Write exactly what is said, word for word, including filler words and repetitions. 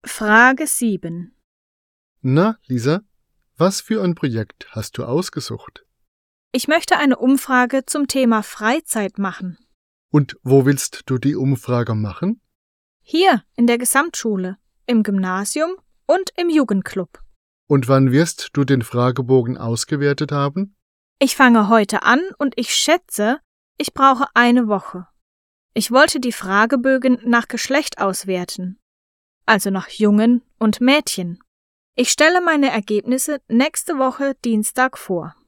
Frage sieben. Na, Lisa, was für ein Projekt hast du ausgesucht? Ich möchte eine Umfrage zum Thema Freizeit machen. Und wo willst du die Umfrage machen? Hier in der Gesamtschule, im Gymnasium und im Jugendclub. Und wann wirst du den Fragebogen ausgewertet haben? Ich fange heute an und ich schätze, ich brauche eine Woche. Ich wollte die Fragebögen nach Geschlecht auswerten, also nach Jungen und Mädchen. Ich stelle meine Ergebnisse nächste Woche Dienstag vor.